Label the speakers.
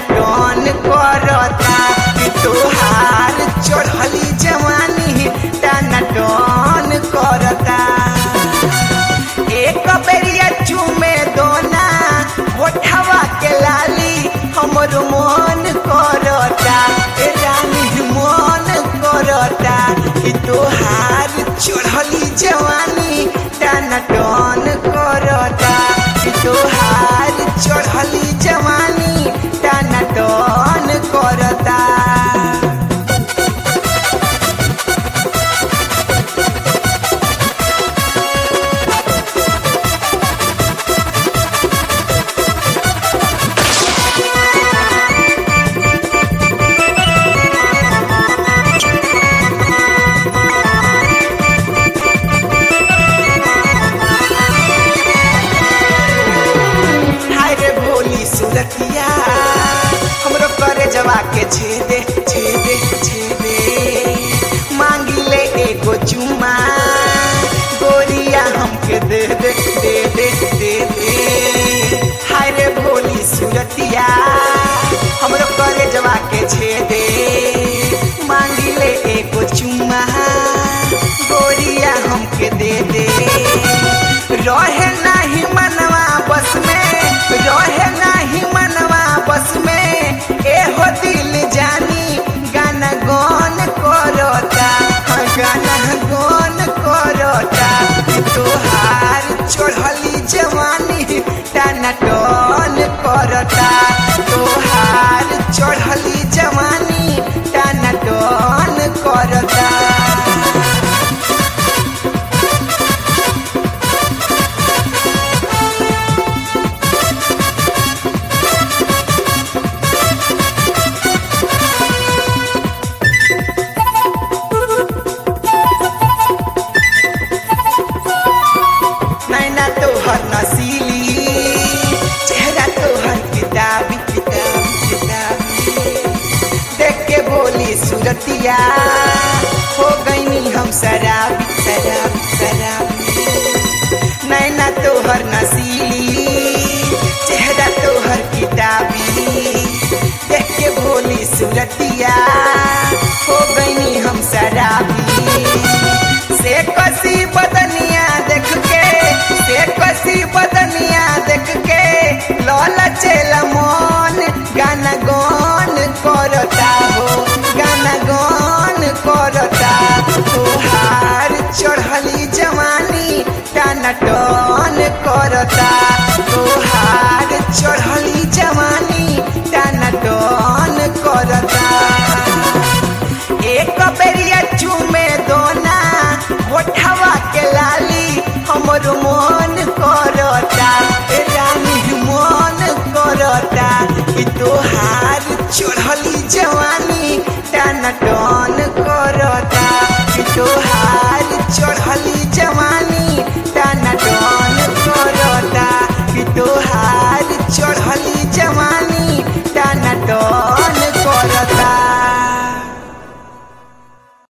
Speaker 1: टन करता कि तोहार चढ़ली जवानी टाना टन करता। एक बेरिया चूमे दोना होठवा के लाली हमर मन करता ए रानी मन करता कि तोहार चढ़ली जवानी टाना टन करता कि तोहार चढ़ली जवानी टाना टन करता। सूरतिया हमरो करे जवा के छेदे छेदे छेदे मांगी ले एगो चुम्मा गोरिया हमके दे दे दे दे दे दे। हाय रे भोली सूरतिया हमरो करे जवा के छेदे मांगी ले एगो चुम्मा गोरिया हमके दे दे। रहे नाही मनवा बस में रहे नाही मनवा बस में एहो दिल जानी गाना गन करता गाना गन करता तोहार चढ़ली जवानी टाना टन करता तोहार चढ़ली जवानी टाना टन करता। नसीली चेहरा तोहर किताबी किताबी किताबी देख के बोली सूरतिया हो गईनी हम शराबी शराबी शराबी। नैना तोहर नसीली चेहरा तोहर किताबी देख के बोली सूरतिया हो गईनी हम शराबी। से कसी बदनिया देख के से कसी बदनिया देख के लौला चेला मन गाना गन करता हो गाना गन करता तोहार चढ़ली जवानी टाना टन करता तोहार चढ़ली जवानी टाना टन करता। एक बेरिया चूमे दोना होठवा के लाली हमर मन करता ए रानी मन करता कि तोहार चढ़ली जवानी टाना टन